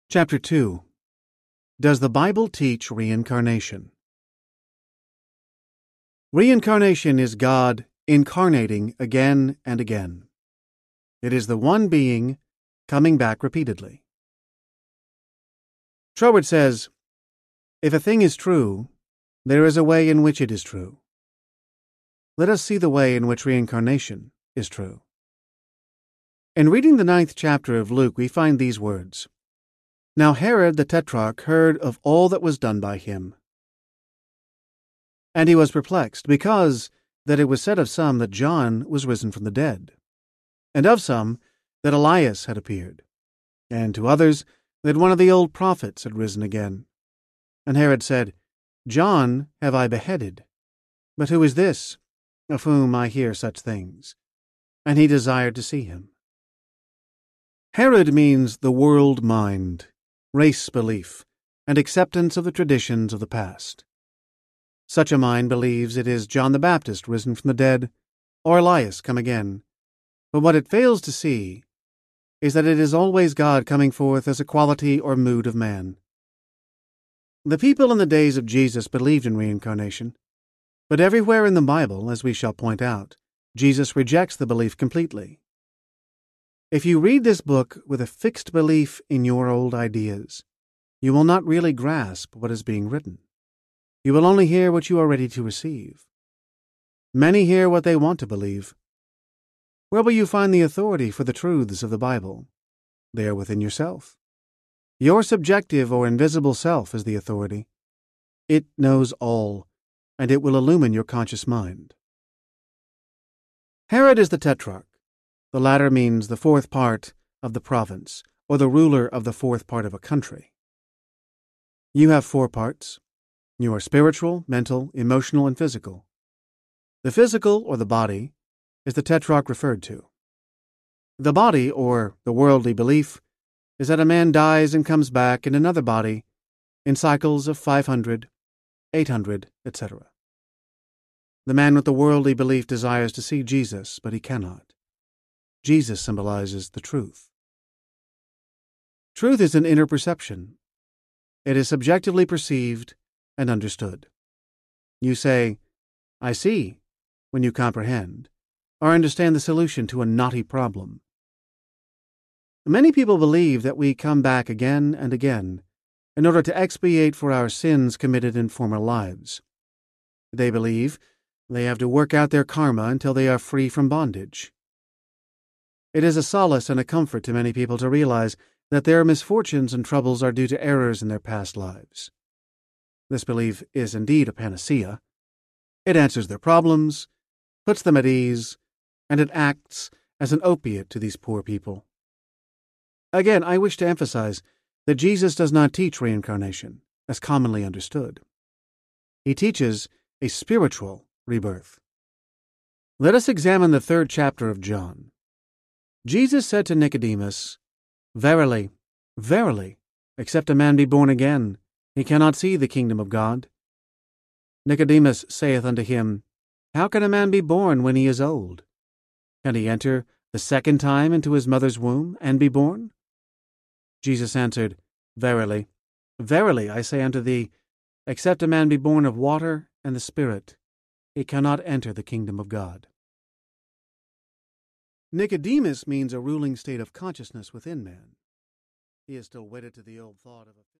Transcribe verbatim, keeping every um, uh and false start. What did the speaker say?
Chapter two. Does the Bible teach reincarnation? Reincarnation is God incarnating again and again. It is the one being coming back repeatedly. Troward says, "If a thing is true, there is a way in which it is true. Let us see the way in which reincarnation is true." In reading the ninth chapter of Luke, we find these words. Now Herod the Tetrarch heard of all that was done by him. And he was perplexed, because that it was said of some that John was risen from the dead, and of some that Elias had appeared, and to others that one of the old prophets had risen again. And Herod said, John have I beheaded, but who is this, of whom I hear such things? And he desired to see him. Herod means the world mind, race belief, and acceptance of the traditions of the past. Such a mind believes it is John the Baptist risen from the dead, or Elias come again, but what it fails to see is that it is always God coming forth as a quality or mood of man. The people in the days of Jesus believed in reincarnation, but everywhere in the Bible, as we shall point out, Jesus rejects the belief completely. If you read this book with a fixed belief in your old ideas, you will not really grasp what is being written. You will only hear what you are ready to receive. Many hear what they want to believe. Where will you find the authority for the truths of the Bible? They are within yourself. Your subjective or invisible self is the authority. It knows all, and it will illumine your conscious mind. Herod is the Tetrarch. The latter means the fourth part of the province, or the ruler of the fourth part of a country. You have four parts. You are spiritual, mental, emotional, and physical. The physical, or the body, is the Tetrarch referred to. The body, or the worldly belief, is that a man dies and comes back in another body in cycles of five hundred, eight hundred, et cetera. The man with the worldly belief desires to see Jesus, but he cannot. Jesus symbolizes the truth. Truth is an inner perception. It is subjectively perceived and understood. You say, I see, when you comprehend, or understand the solution to a knotty problem. Many people believe that we come back again and again in order to expiate for our sins committed in former lives. They believe they have to work out their karma until they are free from bondage. It is a solace and a comfort to many people to realize that their misfortunes and troubles are due to errors in their past lives. This belief is indeed a panacea. It answers their problems, puts them at ease, and it acts as an opiate to these poor people. Again, I wish to emphasize that Jesus does not teach reincarnation, as commonly understood. He teaches a spiritual rebirth. Let us examine the third chapter of John. Jesus said to Nicodemus, Verily, verily, except a man be born again, he cannot see the kingdom of God. Nicodemus saith unto him, How can a man be born when he is old? Can he enter the second time into his mother's womb, and be born? Jesus answered, Verily, verily, I say unto thee, except a man be born of water and the Spirit, he cannot enter the kingdom of God. Nicodemus means a ruling state of consciousness within man. He is still wedded to the old thought of a